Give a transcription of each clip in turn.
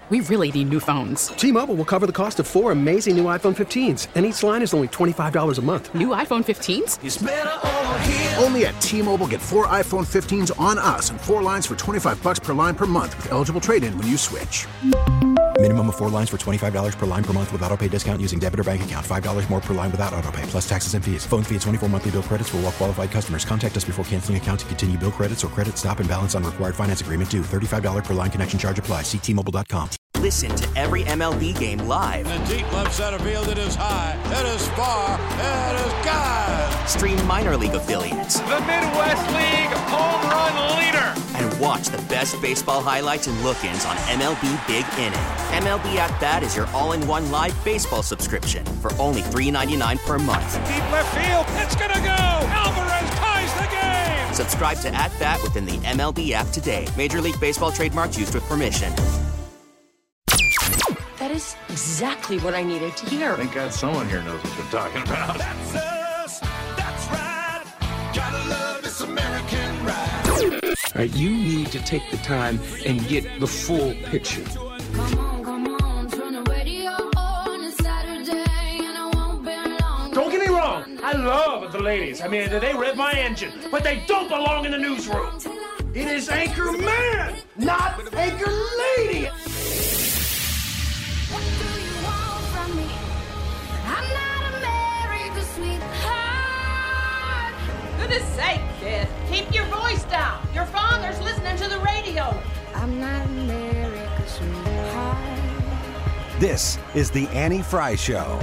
We really need new phones. T-Mobile will cover the cost of 4 amazing new iPhone 15s, and each line is only $25 a month. New iPhone 15s? It's better over here. Only at T-Mobile, get 4 iPhone 15s on us and 4 lines for $25 per line per month with eligible trade-in when you switch. Minimum of 4 lines for $25 per line per month with autopay discount using debit or bank account. $5 more per line without autopay, plus taxes and fees. Phone fee at 24 monthly bill credits for well-qualified customers. Contact us before canceling account to continue bill credits or credit stop and balance on required finance agreement due. $35 per line connection charge applies. See T-Mobile.com. Listen to every MLB game live. In the deep left center field, it is high, it is far, it is gone. Stream minor league affiliates. The Midwest League home run leader. And watch the best baseball highlights and look-ins on MLB Big Inning. MLB At Bat is your all-in-one live baseball subscription for only $3.99 per month. Deep left field, it's gonna go. Alvarez ties the game. Subscribe to At Bat within the MLB app today. Major League Baseball trademarks used with permission. That is exactly what I needed to hear. Thank God someone here knows what they're talking about. That's us. That's right. Gotta love this American ride. All right, you need to take the time and get the full picture. Come on, turn the radio on. It's Saturday and I won't be long. Don't get me wrong. I love the ladies. I mean, they rev my engine, but they don't belong in the newsroom. It is Anchor Man, not Anchor Lady. What do you want from me? I'm not America's sweetheart. Goodness sake, kid. Keep your voice down. Your father's listening to the radio. I'm not America's sweetheart. This is the Annie Fry Show.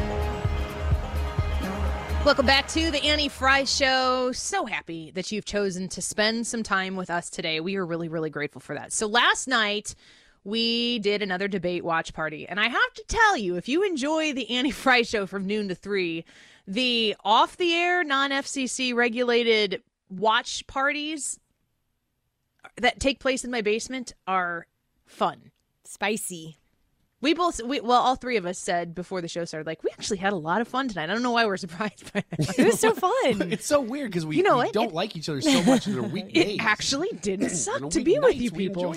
Welcome back to the Annie Fry Show. So happy that you've chosen to spend some time with us today. We are really, really grateful for that. So last night, we did another debate watch party. And I have to tell you, if you enjoy the Annie Fry Show from noon to 3, the off-the-air, non-FCC regulated watch parties that take place in my basement are fun. Spicy. All three of us said before the show started, like, we actually had a lot of fun tonight. I don't know why we're surprised by that. It was so fun. It's so weird because we don't like each other so much in the weekdays. It actually didn't suck to be with you people.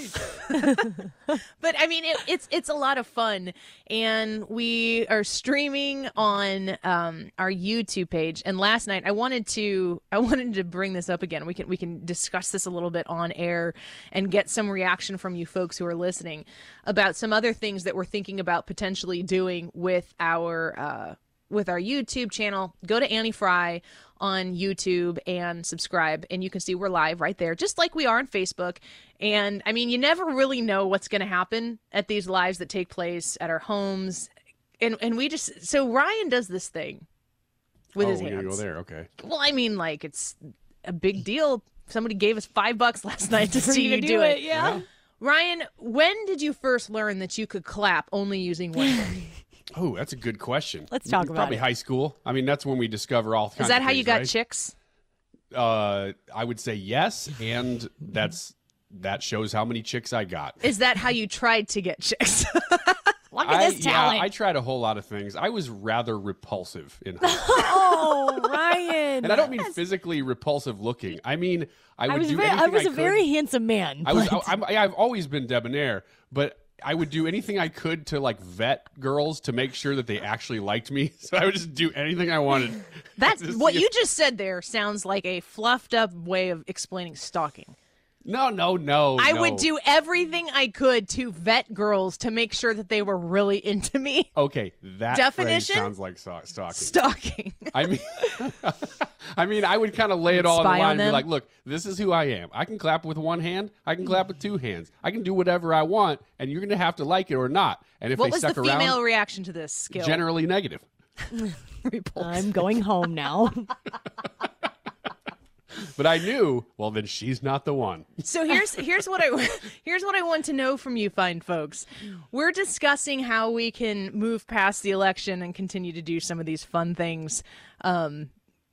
But I mean, it's a lot of fun, and we are streaming on our YouTube page. And last night, I wanted to bring this up again. We can discuss this a little bit on air and get some reaction from you folks who are listening about some other things that we're thinking about potentially doing with our YouTube channel. Go to Annie Fry on YouTube and subscribe, and you can see we're live right there, just like we are on Facebook. And I mean, you never really know what's going to happen at these lives that take place at our homes. And we just, so Ryan does this thing with his hands. We're gonna go there, okay. Well, I mean, like, it's a big deal. Somebody gave us $5 last night to see you do it. Yeah. Ryan, when did you first learn that you could clap only using one hand? Oh, that's a good question. Let's talk about Probably it. high school. I mean, that's when we discover all kinds of things. Is that how you got right? chicks? I would say yes, and that shows how many chicks I got. Is that how you tried to get chicks? Look at this talent. Yeah, I tried a whole lot of things. I was rather repulsive in high school. Oh, Ryan. And I don't mean physically repulsive looking. I mean, I was a very handsome man. I've always been debonair, but I would do anything I could to like vet girls to make sure that they actually liked me. So I would just do anything I wanted. That's what you just said there sounds like a fluffed up way of explaining stalking. No. I would do everything I could to vet girls to make sure that they were really into me. Okay, that definition sounds like stalking. Stalking. I mean, I would kind of lay it all on the line and be like, look, this is who I am. I can clap with one hand. I can clap with two hands. I can do whatever I want, and you're going to have to like it or not. And if what they was stuck the around, female reaction to this skill? Generally negative. I'm going home now. But I knew, well, then she's not the one. So here's what I want to know from you fine folks. We're discussing how we can move past the election and continue to do some of these fun things. Fun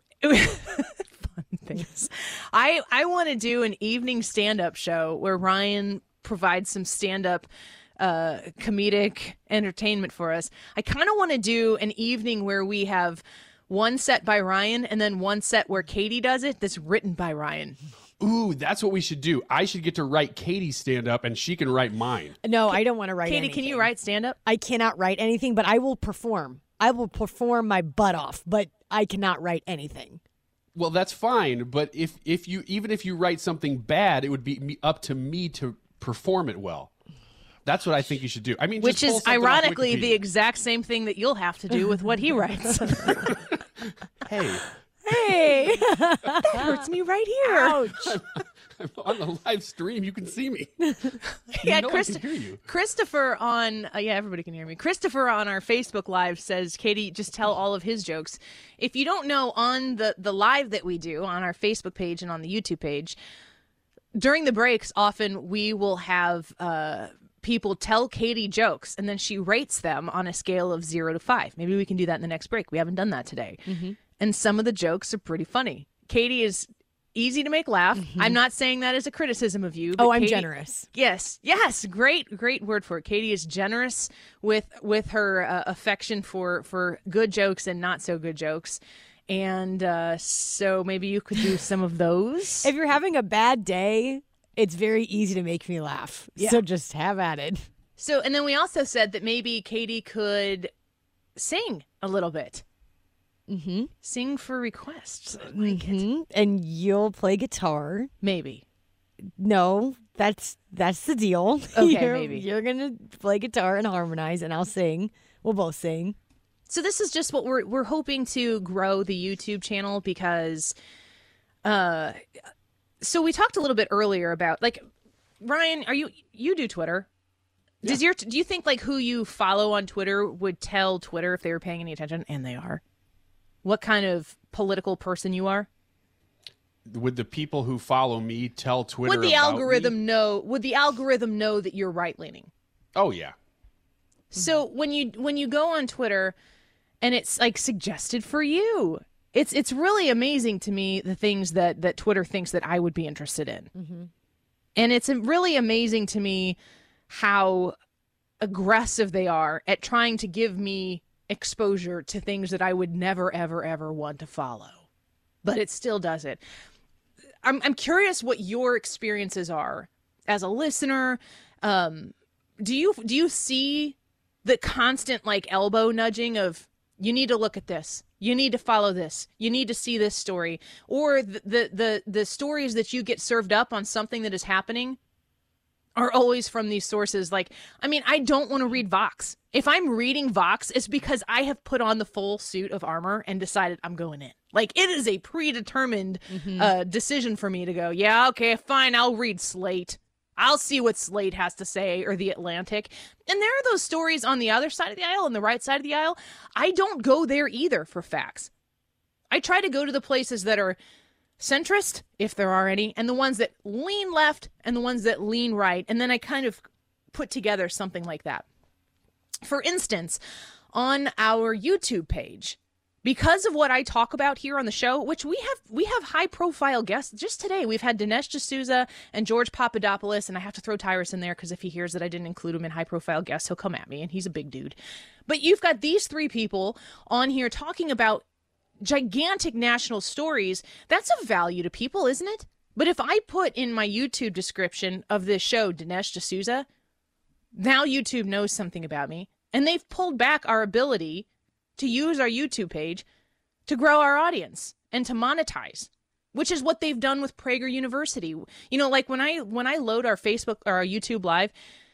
things. I want to do an evening stand-up show where Ryan provides some stand-up comedic entertainment for us. I kind of want to do an evening where we have one set by Ryan and then one set where Katie does it that's written by Ryan. Ooh, that's what we should do. I should get to write Katie's stand-up, and she can write mine. No, I don't want to write Katie, anything. can you write stand-up? I cannot write anything, but I will perform. I will perform my butt off, but I cannot write anything. Well, that's fine, but if you write something bad, it would be up to me to perform it well. That's what I think you should do. I mean, which just is ironically the exact same thing that you'll have to do with what he writes. Hey, that hurts me right here. Ouch. I'm on the live stream. You can see me. Yeah, no one can hear you. Christopher on everybody can hear me. Christopher on our Facebook Live says, Katie, just tell all of his jokes. If you don't know, on the live that we do on our Facebook page and on the YouTube page, during the breaks, often we will have people tell Katie jokes, and then she rates them on a scale of 0 to 5. Maybe we can do that in the next break. We haven't done that today. Mm-hmm. And some of the jokes are pretty funny. Katie is easy to make laugh. Mm-hmm. I'm not saying that as a criticism of you. But I'm generous. Yes. Great word for it. Katie is generous with her affection for good jokes and not so good jokes. And so maybe you could do some of those. If you're having a bad day, it's very easy to make me laugh. Yeah. So just have at it. So, and then we also said that maybe Katie could sing a little bit. Mm-hmm. Sing for requests. I like it. And you'll play guitar. Maybe. No, that's the deal. Okay, maybe. You're going to play guitar and harmonize, and I'll sing. We'll both sing. So this is just what we're hoping to grow the YouTube channel because so we talked a little bit earlier about, like, Ryan, you do Twitter. Yeah. Do you think, like, who you follow on Twitter would tell Twitter if they were paying any attention? And they are. What kind of political person you are? Would the people who follow me tell Twitter Would the about algorithm me? know? Would the algorithm know that you're right leaning? Oh yeah. So when you go on Twitter and it's like suggested for you, it's really amazing to me the things that Twitter thinks that I would be interested in. Mm-hmm. And it's really amazing to me how aggressive they are at trying to give me exposure to things that I would never, ever, ever want to follow. But it still does it. I'm curious what your experiences are as a listener. Do you see the constant, like, elbow nudging of, you need to look at this, you need to follow this, you need to see this story, or the stories that you get served up on something that is happening are always from these sources? Like, I mean, I don't want to read Vox. If I'm reading Vox, it's because I have put on the full suit of armor and decided I'm going in. Like, it is a predetermined decision for me to go, yeah, okay, fine, I'll read Slate. I'll see what Slate has to say, or The Atlantic. And there are those stories on the other side of the aisle and the right side of the aisle. I don't go there either for facts. I try to go to the places that are centrist, if there are any, and the ones that lean left and the ones that lean right. And then I kind of put together something like that. For instance, on our YouTube page, because of what I talk about here on the show, which we have high profile guests. Just today, we've had Dinesh D'Souza and George Papadopoulos, and I have to throw Tyrus in there because if he hears that I didn't include him in high profile guests, he'll come at me, and he's a big dude. But you've got these three people on here talking about gigantic national stories. That's of value to people, isn't it? But if I put in my YouTube description of this show, Dinesh D'Souza, now YouTube knows something about me, and they've pulled back our ability to use our YouTube page to grow our audience and to monetize, which is what they've done with Prager University. You know, like when I load our Facebook or our YouTube Live,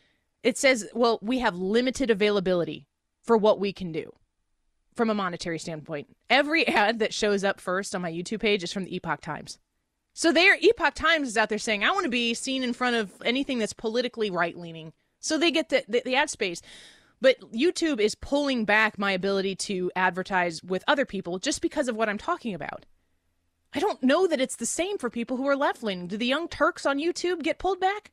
it says, well, we have limited availability for what we can do from a monetary standpoint. Every ad that shows up first on my YouTube page is from the Epoch Times. So Epoch Times is out there saying, I want to be seen in front of anything that's politically right-leaning. So they get the ad space. But YouTube is pulling back my ability to advertise with other people just because of what I'm talking about. I don't know that it's the same for people who are left-leaning. Do the Young Turks on YouTube get pulled back?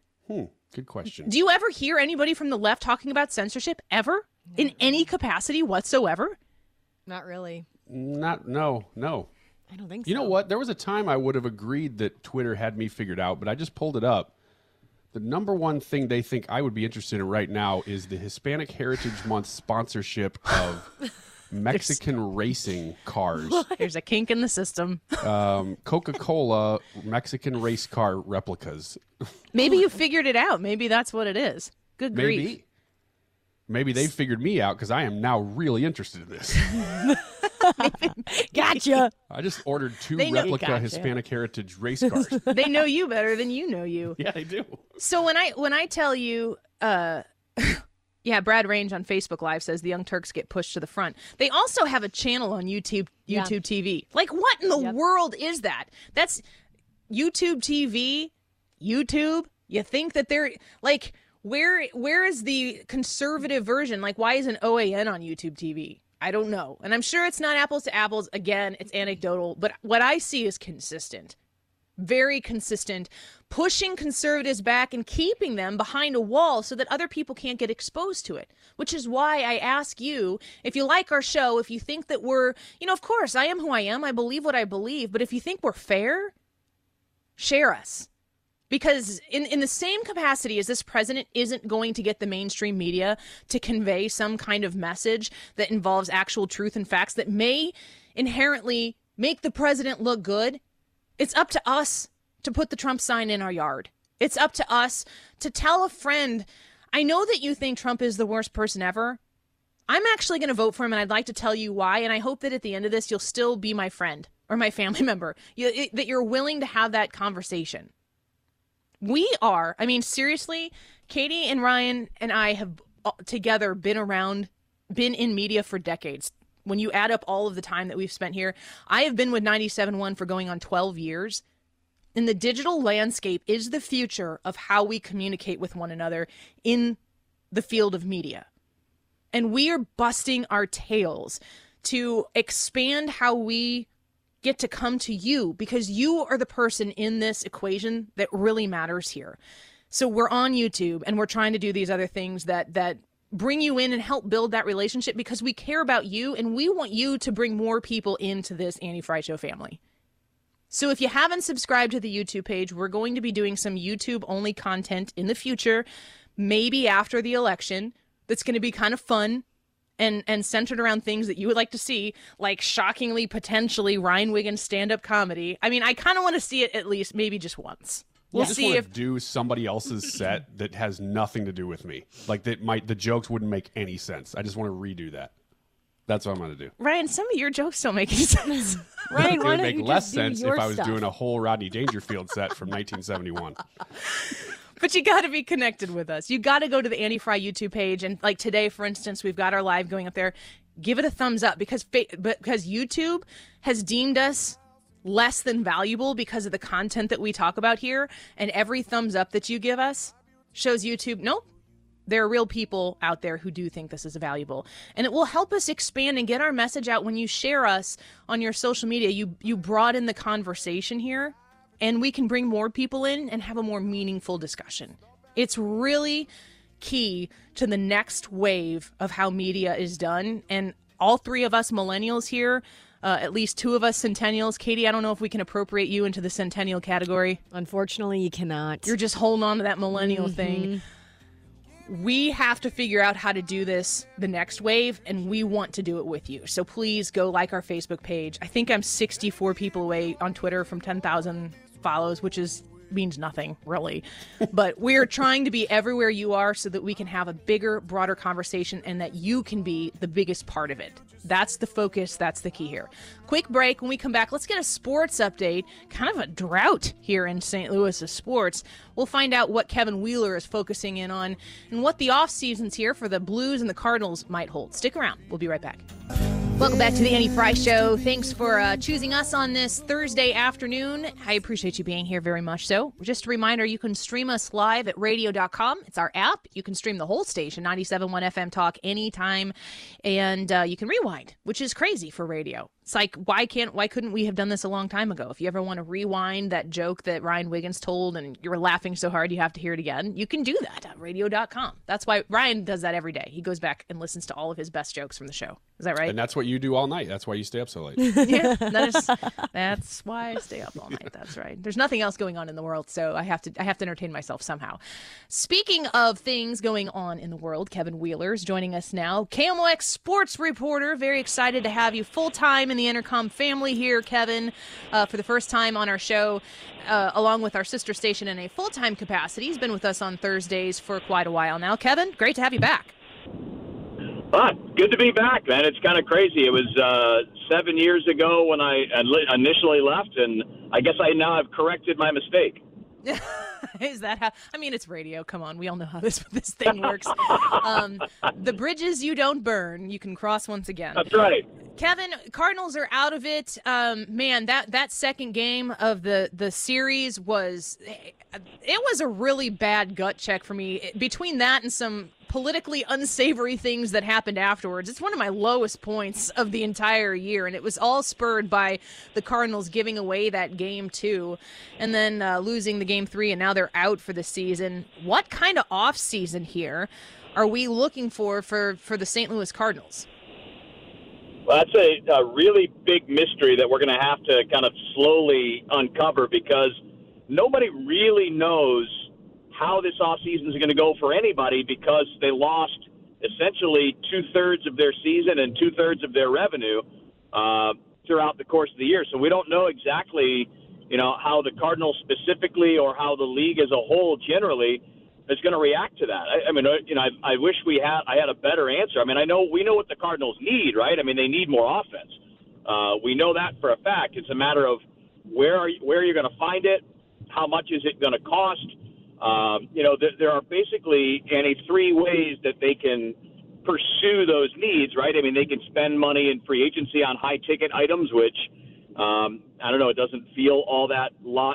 Good question. Do you ever hear anybody from the left talking about censorship ever? In any capacity whatsoever? Not really. No. I don't think so. You know what? There was a time I would have agreed that Twitter had me figured out, but I just pulled it up. The number one thing they think I would be interested in right now is the Hispanic Heritage Month sponsorship of Mexican racing cars. There's a kink in the system. Coca-Cola Mexican race car replicas. Maybe you figured it out. Maybe that's what it is. Good grief. Maybe they figured me out because I am now really interested in this. Gotcha. I just ordered 2 replica Hispanic heritage race cars. They know you better than you know you. Yeah, they do. So when I tell you, yeah, Brad Range on Facebook Live says the Young Turks get pushed to the front. They also have a channel on YouTube TV. Like, what in the world is that? That's YouTube TV. YouTube. You think that they're like, where is the conservative version? Like, why isn't OAN on YouTube TV? I don't know. And I'm sure it's not apples to apples. Again, it's anecdotal. But what I see is consistent. Very consistent. Pushing conservatives back and keeping them behind a wall so that other people can't get exposed to it. Which is why I ask you, if you like our show, if you think that we're, of course, I am who I am. I believe what I believe. But if you think we're fair, share us. Because in the same capacity as this president isn't going to get the mainstream media to convey some kind of message that involves actual truth and facts that may inherently make the president look good, it's up to us to put the Trump sign in our yard. It's up to us to tell a friend, I know that you think Trump is the worst person ever. I'm actually going to vote for him, and I'd like to tell you why, and I hope that at the end of this, you'll still be my friend or my family member, that you're willing to have that conversation. We are, seriously, Katie and Ryan and I have together been in media for decades. When you add up all of the time that we've spent here, I have been with 97.1 for going on 12 years. And the digital landscape is the future of how we communicate with one another in the field of media. And we are busting our tails to expand how we get to come to you, because you are the person in this equation that really matters here. So we're on YouTube and we're trying to do these other things that bring you in and help build that relationship, because we care about you and we want you to bring more people into this Annie Fry Show family. So if you haven't subscribed to the YouTube page, we're going to be doing some YouTube only content in the future, maybe after the election, that's going to be kind of fun and centered around things that you would like to see, like shockingly, potentially Ryan Wiggins stand-up comedy. I kind of want to see it at least maybe just once. We'll see if do somebody else's set that has nothing to do with me. Like the jokes wouldn't make any sense. I just want to redo that. That's what I'm going to do. Ryan, some of your jokes don't make any sense. Ryan, it why would don't make you less just do sense your if I was stuff? doing a whole Rodney Dangerfield set from 1971. But you got to be connected with us. You got to go to the Annie Fry YouTube page. And like today, for instance, we've got our live going up there. Give it a thumbs up because YouTube has deemed us less than valuable because of the content that we talk about here. And every thumbs up that you give us shows YouTube, nope, there are real people out there who do think this is valuable. And it will help us expand and get our message out. When you share us on your social media, you broaden the conversation here. And we can bring more people in and have a more meaningful discussion. It's really key to the next wave of how media is done. And all three of us millennials here, at least two of us centennials. Katie, I don't know if we can appropriate you into the centennial category. Unfortunately, you cannot. You're just holding on to that millennial thing. We have to figure out how to do this the next wave, and we want to do it with you. So please go like our Facebook page. I think I'm 64 people away on Twitter from 10,000 follows, which means nothing, really. But we're trying to be everywhere you are so that we can have a bigger, broader conversation and that you can be the biggest part of it. That's the focus. That's the key here. Quick break. When we come back, let's get a sports update. Kind of a drought here in St. Louis of sports. We'll find out what Kevin Wheeler is focusing in on and what the offseasons here for the Blues and the Cardinals might hold. Stick around. We'll be right back. Welcome back to the Annie Fry Show. Thanks for choosing us on this Thursday afternoon. I appreciate you being here very much so. Just a reminder, you can stream us live at radio.com. It's our app. You can stream the whole station, 97.1 FM Talk, anytime. And you can rewind, which is crazy for radio. It's like, why couldn't we have done this a long time ago? If you ever want to rewind that joke that Ryan Wiggins told and you were laughing so hard you have to hear it again, you can do that at radio.com. That's why Ryan does that every day. He goes back and listens to all of his best jokes from the show. Is that right? And that's what you do all night. That's why you stay up so late. Yeah, that's why I stay up all night. That's right. There's nothing else going on in the world, so I have to entertain myself somehow. Speaking of things going on in the world, Kevin Wheeler is joining us now. KMOX sports reporter. Very excited to have you full-time in the Intercom family here, Kevin, for the first time on our show, along with our sister station in a full-time capacity. He's been with us on Thursdays for quite a while now. Kevin, great to have you back. Good to be back, man. It's kind of crazy. It was 7 years ago when I initially left, and I guess I now have corrected my mistake. Is that how? I mean, it's radio. Come on, we all know how this thing works. The bridges you don't burn, you can cross once again. That's right. Kevin, Cardinals are out of it. Man, that second game of the series was a really bad gut check for me. Between that and some politically unsavory things that happened afterwards, it's one of my lowest points of the entire year, and it was all spurred by the Cardinals giving away that game 2 and then losing the game 3, and now they're out for the season. What kind of off season here are we looking for the St. Louis Cardinals? Well, that's a really big mystery that we're going to have to kind of slowly uncover, because nobody really knows how this offseason is going to go for anybody, because they lost essentially 2/3 of their season and 2/3 of their revenue throughout the course of the year. So we don't know exactly, how the Cardinals specifically or how the league as a whole generally is going to react to that. I wish I had a better answer. I mean, we know what the Cardinals need, right? I mean, they need more offense. We know that for a fact. It's a matter of where are you going to find it? How much is it going to cost? There are basically three ways that they can pursue those needs, right? I mean, they can spend money in free agency on high-ticket items, which, I don't know, it doesn't feel all that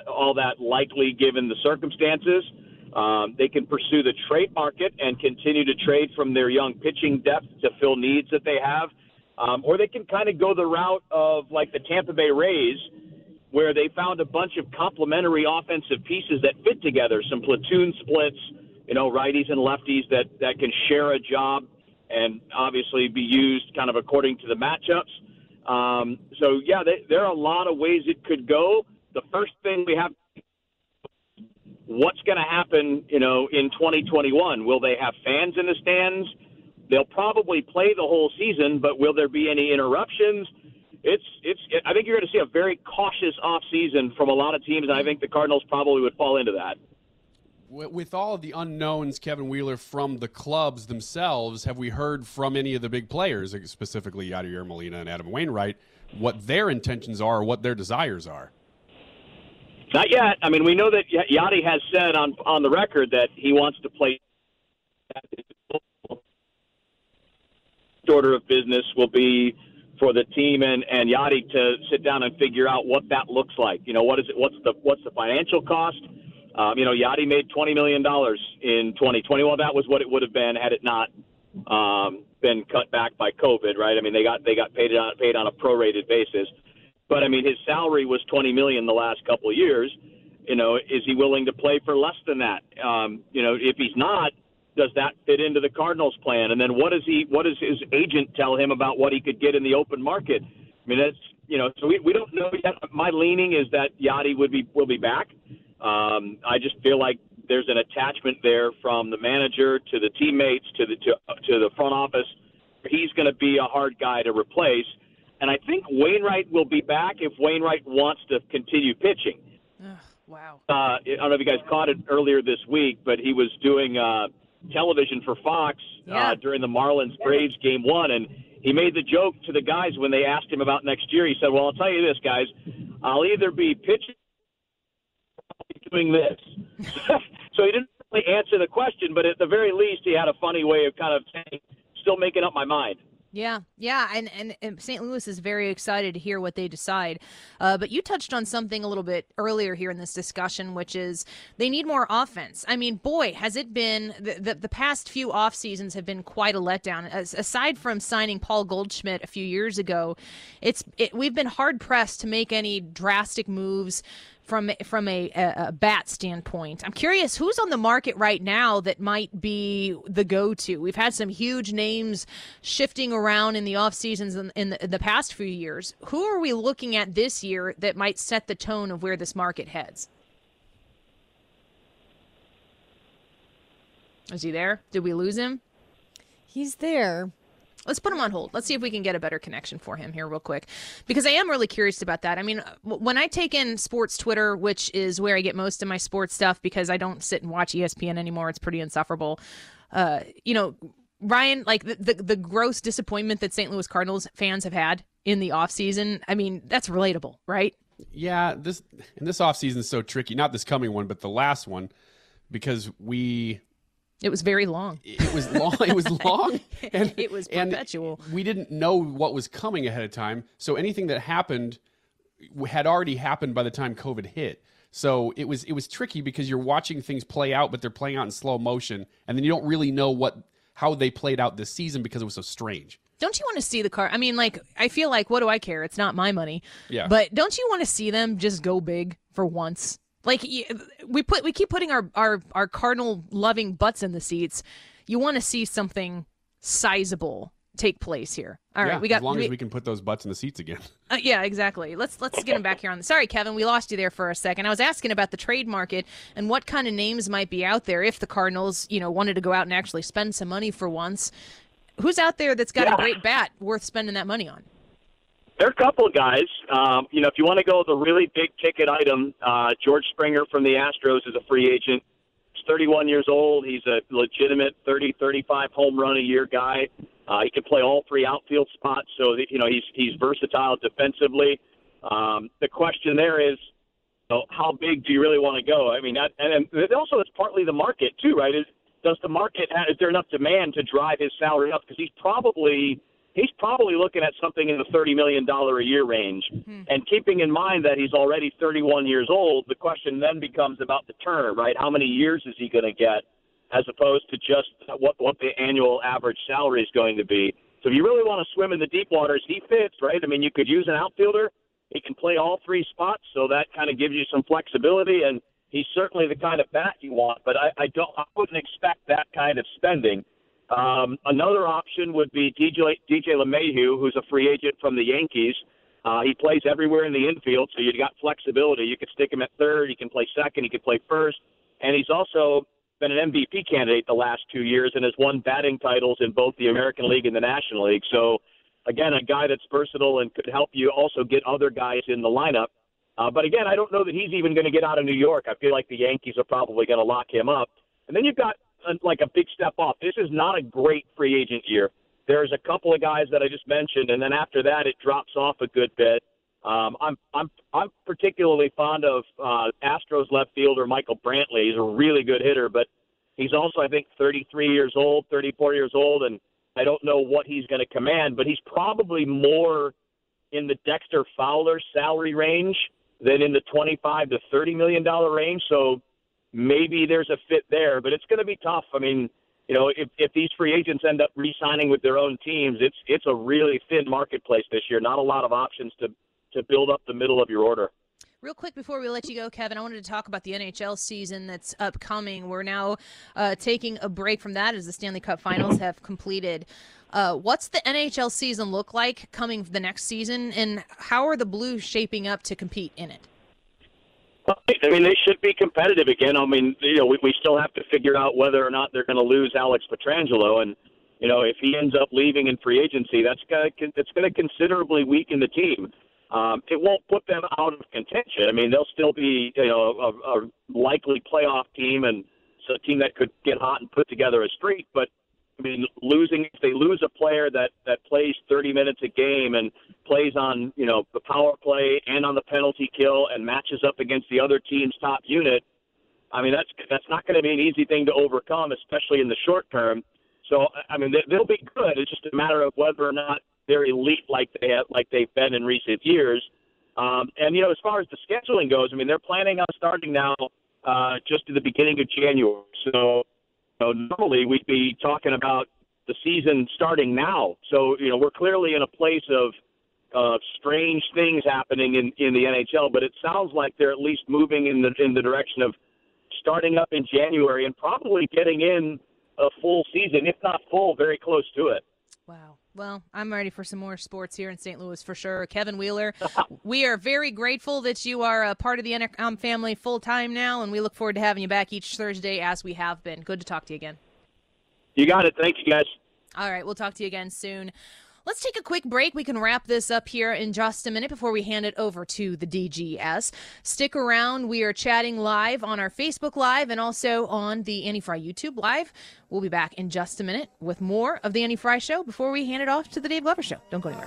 likely given the circumstances. They can pursue the trade market and continue to trade from their young pitching depth to fill needs that they have. Or they can kind of go the route of like the Tampa Bay Rays, where they found a bunch of complementary offensive pieces that fit together, some platoon splits, righties and lefties that can share a job and obviously be used kind of according to the matchups. There are a lot of ways it could go. The first thing we have, what's going to happen, in 2021? Will they have fans in the stands? They'll probably play the whole season, but will there be any interruptions? I think you're going to see a very cautious offseason from a lot of teams, and I think the Cardinals probably would fall into that. With all of the unknowns, Kevin Wheeler, from the clubs themselves, have we heard from any of the big players, specifically Yadier Molina and Adam Wainwright, what their intentions are or what their desires are? Not yet. I mean, we know that Yadi has said on the record that he wants to play. Order of business will be for the team and Yadi to sit down and figure out what that looks like. What is it? What's the financial cost? Yadi made $20 million in 2020. Well, that was what it would have been had it not been cut back by COVID, right? I mean, they got paid on a prorated basis. But I mean, his salary was $20 million the last couple of years. Is he willing to play for less than that? If he's not, does that fit into the Cardinals' plan? And then what does his agent tell him about what he could get in the open market? I mean, that's so we don't know yet. My leaning is that Yadi will be back. I just feel like there's an attachment there from the manager to the teammates to the front office. He's going to be a hard guy to replace. And I think Wainwright will be back if Wainwright wants to continue pitching. Wow. I don't know if you guys caught it earlier this week, but he was doing television for Fox during the Marlins-Braves Game 1, and he made the joke to the guys when they asked him about next year. He said, well, I'll tell you this, guys. I'll either be pitching or I'll be doing this. So he didn't really answer the question, but at the very least he had a funny way of kind of saying, still making up my mind. Yeah, and St. Louis is very excited to hear what they decide. But you touched on something a little bit earlier here in this discussion, which is they need more offense. I mean, boy, has it been the past few off seasons have been quite a letdown. Aside from signing Paul Goldschmidt a few years ago, we've been hard pressed to make any drastic moves from a bat standpoint. I'm curious who's on the market right now that might be the go-to. We've had some huge names shifting around in the off seasons in the past few years. Who are we looking at this year that might set the tone of where this market heads? Is he there? Did we lose him? He's there. Let's put him on hold. Let's see if we can get a better connection for him here real quick, because I am really curious about that. I mean, when I take in sports Twitter, which is where I get most of my sports stuff because I don't sit and watch ESPN anymore. It's pretty insufferable. Ryan, like the gross disappointment that St. Louis Cardinals fans have had in the offseason, I mean, that's relatable, right? Yeah, this offseason is so tricky. Not this coming one, but the last one, because it was very long. It was long. It was long. And it was perpetual. And we didn't know what was coming ahead of time. So anything that happened had already happened by the time COVID hit. So it was tricky because you're watching things play out, but they're playing out in slow motion. And then you don't really know how they played out this season because it was so strange. Don't you want to see the car? I mean, like, I feel like, what do I care? It's not my money. Yeah. But don't you want to see them just go big for once? Like, we keep putting our Cardinal loving butts in the seats. You want to see something sizable take place here. All right, as long as we can put those butts in the seats again. Yeah, exactly. Let's get him back here on. Sorry, Kevin, we lost you there for a second. I was asking about the trade market and what kind of names might be out there if the Cardinals, wanted to go out and actually spend some money for once. Who's out there that's got a great bat worth spending that money on? There are a couple of guys. If you want to go with a really big ticket item, George Springer from the Astros is a free agent. He's 31 years old. He's a legitimate 30, 35 home run a year guy. He can play all three outfield spots, so he's versatile defensively. The question there is, how big do you really want to go? I mean, and also it's partly the market too, right? Is there enough demand to drive his salary up? Because he's probably looking at something in the $30 million a year range. Mm-hmm. And keeping in mind that he's already 31 years old, the question then becomes about the term, right? How many years is he going to get, as opposed to just what the annual average salary is going to be. So if you really want to swim in the deep waters, he fits, right? I mean, you could use an outfielder. He can play all three spots, so that kind of gives you some flexibility, and he's certainly the kind of bat you want, but I wouldn't expect that kind of spending. Another option would be DJ LeMahieu, who's a free agent from the Yankees. He plays everywhere in the infield, so you've got flexibility. You could stick him at third. He can play second. He can play first. And he's also been an MVP candidate the last 2 years and has won batting titles in both the American League and the National League. So, again, a guy that's versatile and could help you also get other guys in the lineup. But, again, I don't know that he's even going to get out of New York. I feel like the Yankees are probably going to lock him up. And then you've got a big step off. This is not a great free agent year. There's a couple of guys that I just mentioned, and then after that it drops off a good bit. I'm particularly fond of Astros left fielder Michael Brantley. He's a really good hitter, but he's also, I think, 34 years old, and I don't know what he's going to command, but he's probably more in the Dexter Fowler salary range than in the $25 to $30 million range. So maybe there's a fit there, but it's going to be tough. I mean, if these free agents end up re-signing with their own teams, it's a really thin marketplace this year. Not a lot of options to build up the middle of your order. Real quick before we let you go, Kevin, I wanted to talk about the NHL season that's upcoming. We're now taking a break from that as the Stanley Cup Finals have completed. What's the NHL season look like coming the next season, and how are the Blues shaping up to compete in it? I mean, they should be competitive again. I mean, we still have to figure out whether or not they're going to lose Alex Pietrangelo, and if he ends up leaving in free agency, that's going to considerably weaken the team. It won't put them out of contention. I mean, they'll still be a likely playoff team, and it's a team that could get hot and put together a streak. But I mean, if they lose a player that plays 30 minutes a game and plays on the power play and on the penalty kill and matches up against the other team's top unit, I mean that's not going to be an easy thing to overcome, especially in the short term. So, I mean, they'll be good. It's just a matter of whether or not they're elite like they've been in recent years. And, as far as the scheduling goes, I mean, they're planning on starting now just at the beginning of January. So, normally we'd be talking about the season starting now. So, we're clearly in a place of strange things happening in the NHL, but it sounds like they're at least moving in the direction of starting up in January and probably getting in a full season, if not full, very close to it. Wow. Well, I'm ready for some more sports here in St. Louis for sure. Kevin Wheeler, we are very grateful that you are a part of the NRCom family full-time now, and we look forward to having you back each Thursday as we have been. Good to talk to you again. You got it. Thank you, guys. All right, we'll talk to you again soon. Let's take a quick break. We can wrap this up here in just a minute before we hand it over to the DGS. Stick around. We are chatting live on our Facebook Live and also on the Annie Fry YouTube Live. We'll be back in just a minute with more of the Annie Fry Show before we hand it off to the Dave Glover Show. Don't go anywhere.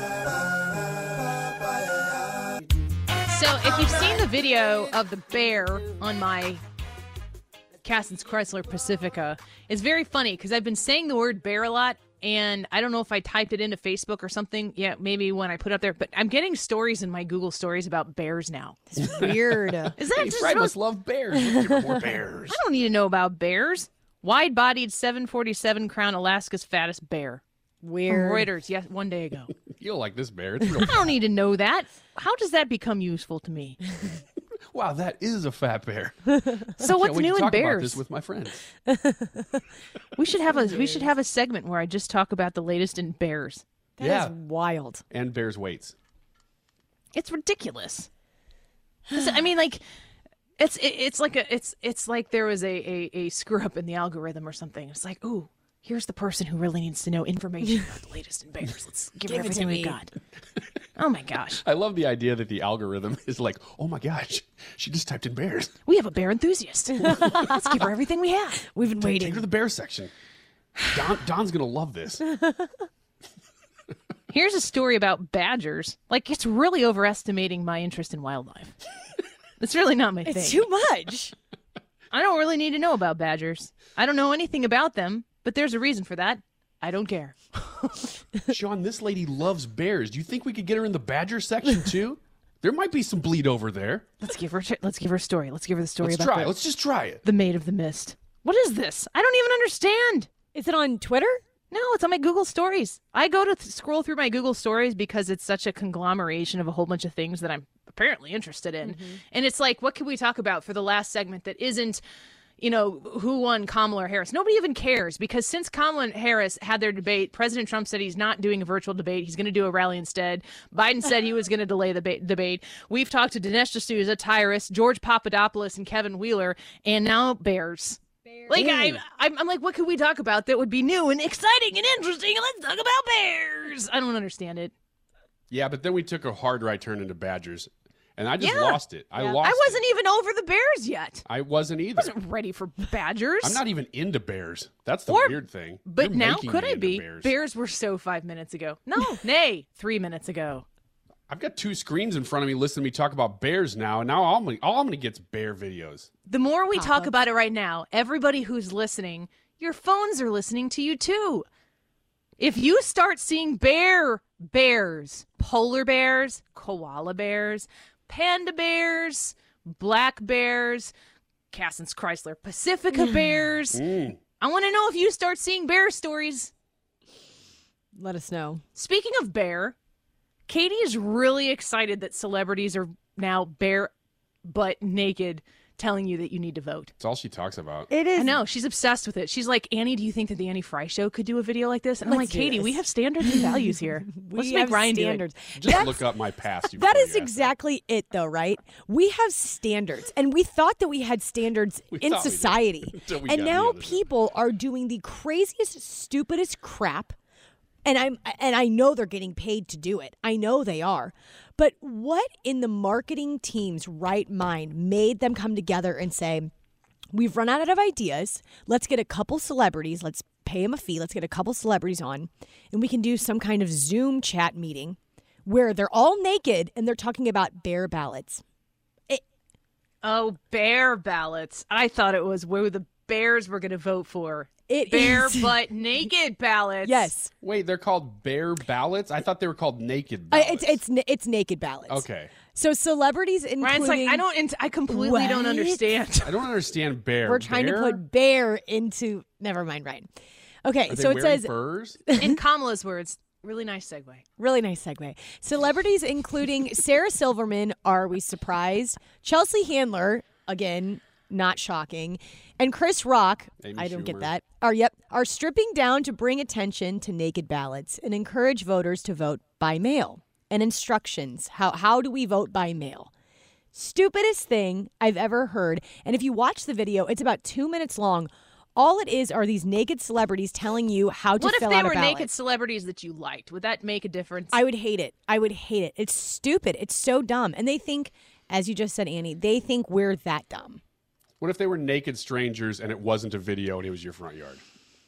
So if you've seen the video of the bear on my Cassens Chrysler Pacifica, it's very funny because I've been saying the word bear a lot. And I don't know if I typed it into Facebook or something. Yeah, maybe when I put it up there. But I'm getting stories in my Google stories about bears now. It's weird. Is that just Fred must love bears. Let's give her more bears. I don't need to know about bears. Wide-bodied 747 crown Alaska's fattest bear. Weird. From Reuters, yes, one day ago. You'll like this bear. I don't need to know that. How does that become useful to me? Wow, that is a fat bear. So what's new in talk bears? About this with my friends. We should have a segment where I just talk about the latest in bears. That is wild. And bears' weights. It's ridiculous. I mean, like, it's like there was a screw up in the algorithm or something. It's like, ooh, here's the person who really needs to know information about the latest in bears. Let's give her everything we got. Oh, my gosh. I love the idea that the algorithm is like, oh, my gosh, she just typed in bears. We have a bear enthusiast. Let's give her everything we have. We've been waiting. Take her to the bear section. Don's going to love this. Here's a story about badgers. Like, it's really overestimating my interest in wildlife. It's really not my thing. It's too much. I don't really need to know about badgers. I don't know anything about them, but there's a reason for that. I don't care. Sean, this lady loves bears. Do you think we could get her in the badger section too? There might be some bleed over there. Let's give her a story. Let's give her the story Let's about try it. Let's just try it. The Maid of the Mist. What is this? I don't even understand. Is it on Twitter? No, it's on my Google Stories. I go to scroll through my Google Stories because it's such a conglomeration of a whole bunch of things that I'm apparently interested in. Mm-hmm. And it's like, what can we talk about for the last segment that isn't, who won Kamala or Harris? Nobody even cares because since Kamala and Harris had their debate, President Trump said he's not doing a virtual debate. He's going to do a rally instead. Biden said he was going to delay the debate. We've talked to Dinesh D'Souza, Tyrus, George Papadopoulos, and Kevin Wheeler, and now bears. Like, I'm like, what could we talk about that would be new and exciting and interesting? Let's talk about bears. I don't understand it. Yeah, but then we took a hard right turn into badgers, and I just lost it. I wasn't even over the bears yet. I wasn't either. I wasn't ready for badgers. I'm not even into bears. That's the weird thing. But You're now making could me I into be? Bears. Bears were so 5 minutes ago. No, nay, 3 minutes ago. I've got two screens in front of me listening to me talk about bears now, and now all I'm going to get is bear videos. The more we talk about it right now, everybody who's listening, your phones are listening to you too. If you start seeing bears, polar bears, koala bears, panda bears, black bears, Cassens Chrysler Pacifica bears, I want to know if you start seeing bear stories. Let us know. Speaking of bear, Katie is really excited that celebrities are now bare butt naked telling you that you need to vote. It's all she talks about. It is. I know. She's obsessed with it. She's like, Annie, do you think that the Annie Fry Show could do a video like this? And I'm like, Katie, we have standards and values here. Let's make Ryan standards. Just look up my past. That is exactly it, though, right? We have standards, and we thought that we had standards in society. And now people are doing the craziest, stupidest crap. And I know they're getting paid to do it. I know they are. But what in the marketing team's right mind made them come together and say, we've run out of ideas. Let's get a couple celebrities. Let's pay them a fee. Let's get a couple celebrities on. And we can do some kind of Zoom chat meeting where they're all naked and they're talking about bear ballots. Oh, bear ballots. I thought it was where the bears were going to vote for. It bare is- butt naked ballots. Yes. Wait, they're called bare ballots? I thought they were called naked ballots. It's naked ballots. Okay. So celebrities including Ryan's like, I completely don't What? understand. I don't understand bare. We're trying Bear? to put bear into. Never mind, Ryan. Okay, Are so they it wearing says furs? In Kamala's words, really nice segue. really nice segue. Celebrities including Sarah Silverman. Are we surprised? Chelsea Handler, again, not shocking, and Chris Rock. Amy I don't get Schumer. that. Are stripping down to bring attention to naked ballots and encourage voters to vote by mail. And instructions. How do we vote by mail? Stupidest thing I've ever heard. And if you watch the video, it's about 2 minutes long. All it is are these naked celebrities telling you how to What if fill they out a were ballot. naked celebrities that you liked? Would that make a difference? I would hate it. It's stupid. It's so dumb. And they think, as you just said, Annie, they think we're that dumb. What if they were naked strangers and it wasn't a video and it was your front yard?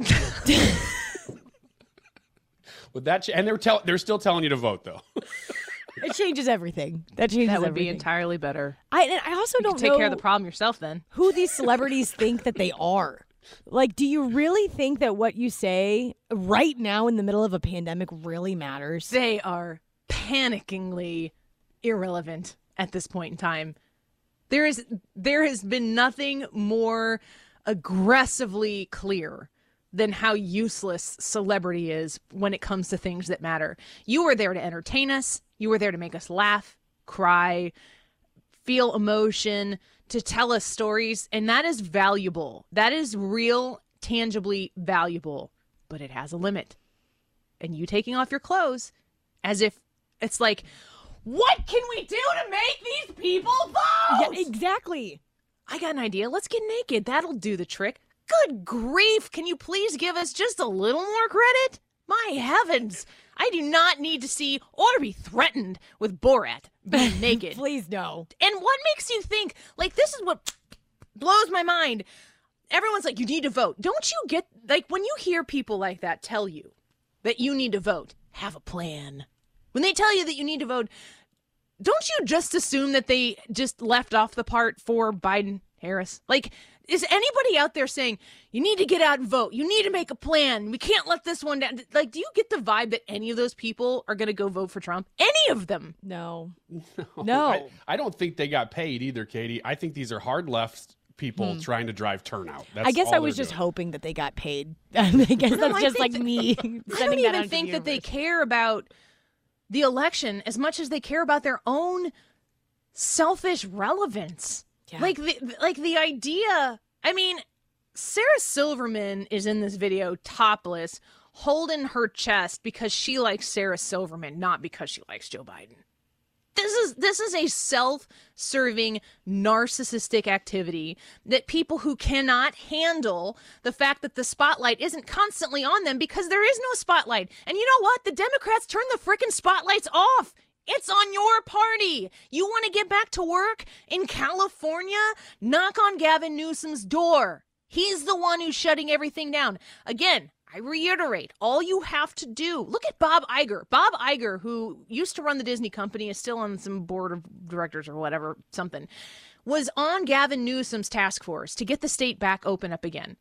Would that and they're still telling you to vote though. It changes everything. That changes That would everything. be entirely better. I also don't Take know care of the problem yourself then. who these celebrities think that they are. Like, do you really think that what you say right now in the middle of a pandemic really matters? They are panickingly irrelevant at this point in time. There has been nothing more aggressively clear than how useless celebrity is when it comes to things that matter. You were there to entertain us. You were there to make us laugh, cry, feel emotion, to tell us stories, and that is valuable. That is real, tangibly valuable, but it has a limit. And you taking off your clothes as if it's like, what can we do to make these people vote? Yeah, exactly. I got an idea. Let's get naked. That'll do the trick. Good grief. Can you please give us just a little more credit? My heavens. I do not need to see or be threatened with Borat being naked. Please no. And what makes you think, like, this is what blows my mind. Everyone's like, you need to vote. Don't you get, like, when you hear people like that tell you that you need to vote, have a plan. When they tell you that you need to vote, don't you just assume that they just left off the part for Biden-Harris? Like, is anybody out there saying, you need to get out and vote, you need to make a plan, we can't let this one down? Like, do you get the vibe that any of those people are going to go vote for Trump? Any of them? No. I don't think they got paid either, Katie. I think these are hard left people trying to drive turnout. That's I guess all I was they're just doing. hoping that they got paid. I guess that's I just think like me. I don't even think that they care about the election as much as they care about their own selfish relevance. Yeah. Like the idea. I mean, Sarah Silverman is in this video topless, holding her chest because she likes Sarah Silverman, not because she likes Joe Biden. This is a self-serving, narcissistic activity that people who cannot handle the fact that the spotlight isn't constantly on them, because there is no spotlight. And you know what? The Democrats turn the frickin' spotlights off. It's on your party. You want to get back to work in California? Knock on Gavin Newsom's door. He's the one who's shutting everything down. Again, I reiterate, all you have to do, look at Bob Iger. Bob Iger, who used to run the Disney company, is still on some board of directors or whatever, something, was on Gavin Newsom's task force to get the state back open up again.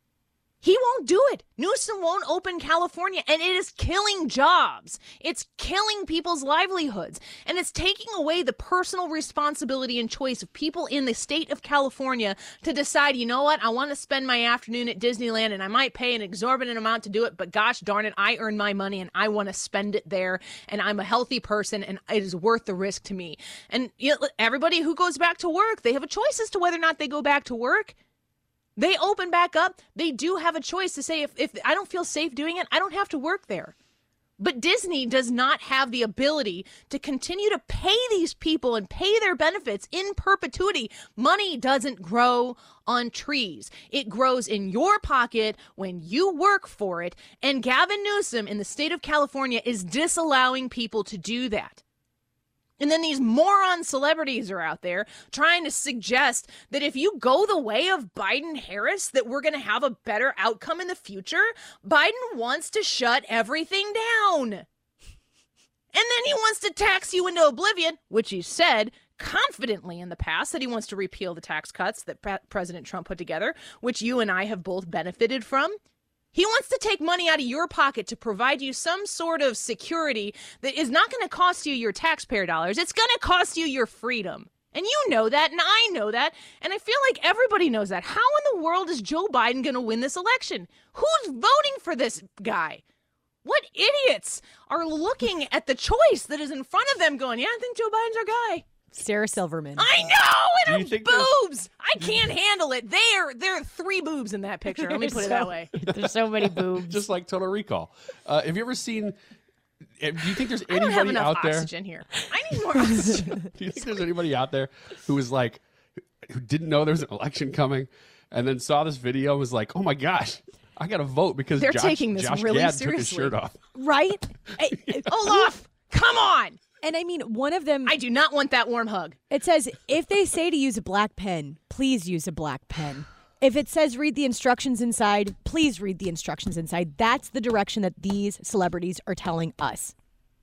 He won't do it. Newsom won't open California, and it is killing jobs. It's killing people's livelihoods, and it's taking away the personal responsibility and choice of people in the state of California to decide, you know what, I want to spend my afternoon at Disneyland, and I might pay an exorbitant amount to do it, but gosh darn it, I earn my money, and I want to spend it there, and I'm a healthy person, and it is worth the risk to me. And you know, everybody who goes back to work, they have a choice as to whether or not they go back to work. They open back up. They do have a choice to say, if I don't feel safe doing it, I don't have to work there. But Disney does not have the ability to continue to pay these people and pay their benefits in perpetuity. Money doesn't grow on trees. It grows in your pocket when you work for it. And Gavin Newsom in the state of California is disallowing people to do that. And then these moron celebrities are out there trying to suggest that if you go the way of Biden-Harris, that we're going to have a better outcome in the future. Biden wants to shut everything down. And then he wants to tax you into oblivion, which he said confidently in the past that he wants to repeal the tax cuts that President Trump put together, which you and I have both benefited from. He wants to take money out of your pocket to provide you some sort of security that is not going to cost you your taxpayer dollars. It's going to cost you your freedom. And you know that, and I know that, and I feel like everybody knows that. How in the world is Joe Biden going to win this election? Who's voting for this guy? What idiots are looking at the choice that is in front of them going, yeah, I think Joe Biden's our guy. Sarah Silverman. I know, and her boobs. I can't handle it. There are 3 boobs in that picture. Let me put it that way. There's so many boobs. Just like Total Recall. Have you ever seen? Do you think there's I don't anybody have enough out there? oxygen here. I need more oxygen. Do you think there's anybody out there who was like, who didn't know there was an election coming, and then saw this video and was like, "Oh my gosh, I got to vote because They're Josh, taking this Josh really Gad seriously. took his shirt off." Right? Olaf, come on. And I mean, one of them... I do not want that warm hug. It says, if they say to use a black pen, please use a black pen. If it says read the instructions inside, please read the instructions inside. That's the direction that these celebrities are telling us.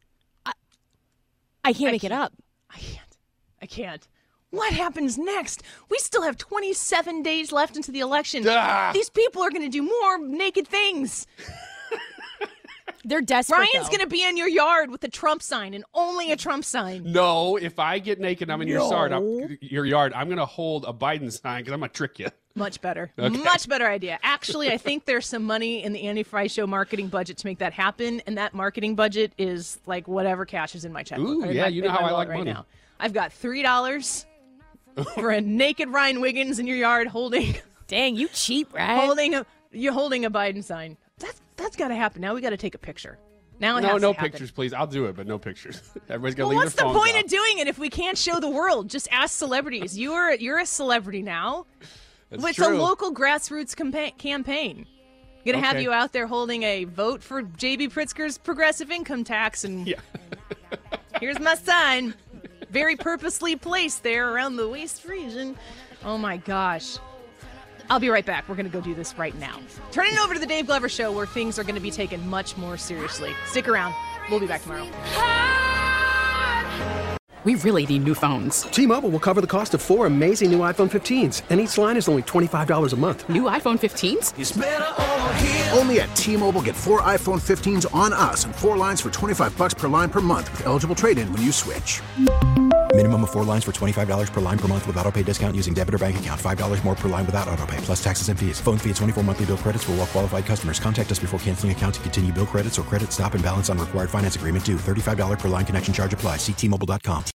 I can't make it up. I can't. What happens next? We still have 27 days left into the election. These people are going to do more naked things. They're desperate. Ryan's going to be in your yard with a Trump sign and only a Trump sign. No, if I get naked, I'm in your yard. I'm going to hold a Biden sign because I'm going to trick you. Much better. Okay. Much better idea. Actually, I think there's some money in the Andy Fry Show marketing budget to make that happen, and that marketing budget is like whatever cash is in my checkbook. Ooh, yeah, you know how I like money. Now. I've got $3 for a naked Ryan Wiggins in your yard holding. Dang, you cheap, right? You're holding a Biden sign. That's got to happen. Now we got to take a picture. Now it has to no happen. pictures, please. I'll do it, but no pictures. Everybody's gonna leave What's their the phones point out. of doing it if we can't show the world? Just ask celebrities. You're a celebrity now. That's It's true. a local grassroots campaign. Going to have you out there holding a vote for J.B. Pritzker's progressive income tax, and here's my sign, very purposely placed there around the waist region. Oh my gosh. I'll be right back. We're going to go do this right now. Turning it over to the Dave Glover Show, where things are going to be taken much more seriously. Stick around. We'll be back tomorrow. We really need new phones. T-Mobile will cover the cost of 4 amazing new iPhone 15s, and each line is only $25 a month. New iPhone 15s? It's better over here. Only at T-Mobile, get 4 iPhone 15s on us and 4 lines for $25 per line per month with eligible trade-in when you switch. Minimum of 4 lines for $25 per line per month with autopay discount using debit or bank account. $5 more per line without autopay, plus taxes and fees. Phone fee at 24 monthly bill credits for well-qualified customers. Contact us before canceling account to continue bill credits or credit stop and balance on required finance agreement due. $35 per line connection charge applies. See T-Mobile.com.